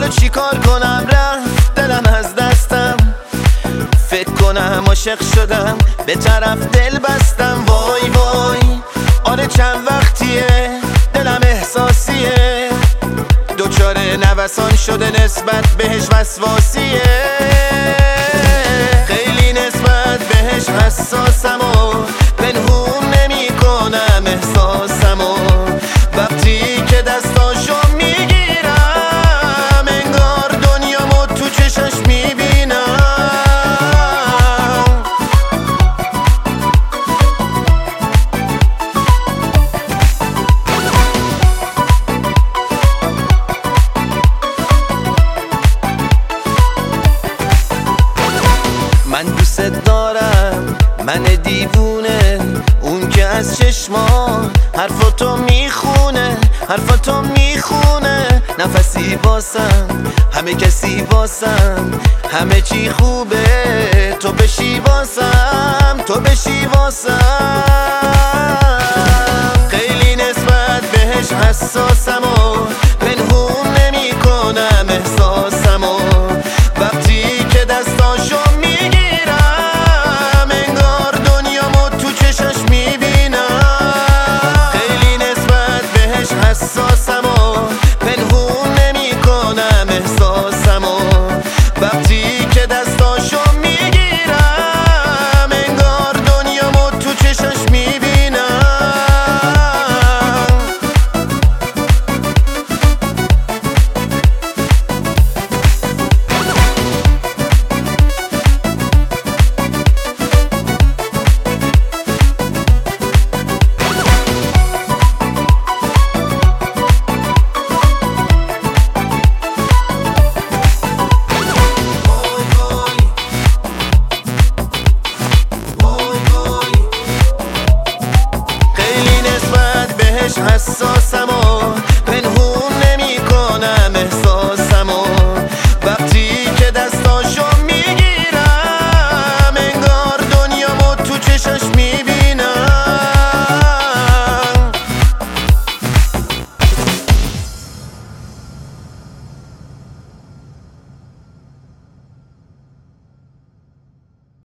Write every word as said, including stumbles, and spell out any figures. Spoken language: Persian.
حالا چی کار کنم؟ رفت دلم از دستم، فکر کنم عاشق شدم به طرف دل بستم. وای وای آره چند وقتیه دلم احساسیه، دوچاره نوسان شده نسبت بهش وسواسیه. خیلی نسبت بهش حساسم و پنهون نمی کنم احساسم و وقتی که دستاشو میگیرم انگار دنیامو تو چشش میبینم. من دوست دارم، من دیوونه، اون که از چشما حرفاتو میخونه، حرفاتو میخونه. نفسی واسم، همه کسی واسم، همه چی خوبه، تو بشی واسم، تو بشی واسم. خیلی نسبت بهش حساسم و